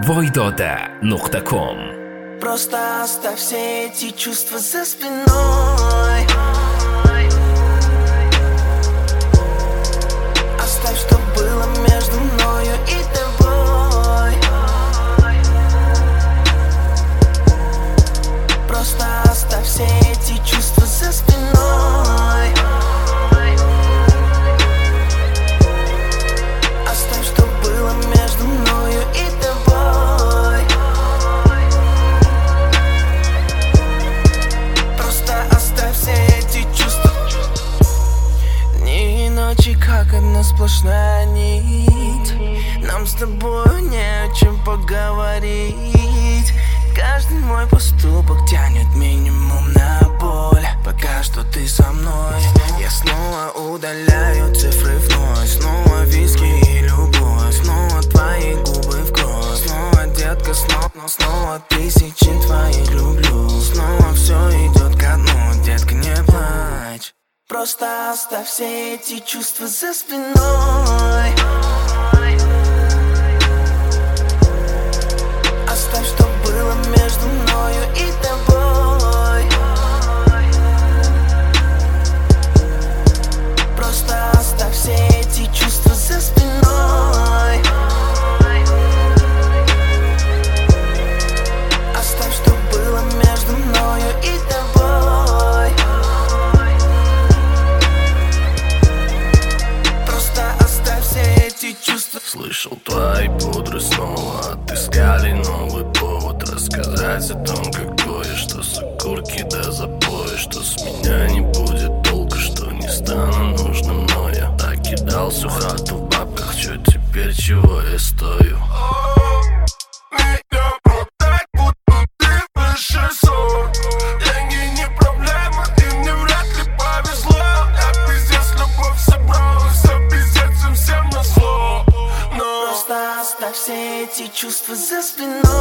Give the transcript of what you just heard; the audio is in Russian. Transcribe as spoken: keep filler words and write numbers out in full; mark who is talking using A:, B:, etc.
A: войдота точка ком.
B: Просто оставь все эти чувства за спиной. Оставь, что было между мною и тобой. Просто оставь все эти чувства за спиной. Оставь, что было между мною и тобой. Просто оставь все эти чувства. Дни и ночи, как одна сплошная нить. Нам с тобой не о чем поговорить. Каждый мой поступок тянет минимум на боль. Пока что ты со мной. Я снова удаляю цифры вновь. Снова виски и любовь. Снова твои губы в кровь. Снова, детка, снова, но снова тысячи твоих люблю. Снова все идет ко дну, детка, не плачь. Просто оставь все эти чувства за спиной. Оставь, что было между мною и тобой. Просто оставь все эти чувства за спиной. Оставь, что было между мною и тобой. Просто оставь все эти чувства.
C: Слышал, твои пудры снова отыскали новый повод рассказать о том, какое, что с окурки до запоя, что с меня не будет толка, что не стану нужным, но я так кидал всю хату в бабках, чё теперь, чего я стою?
B: Оставь все эти чувства за спиной.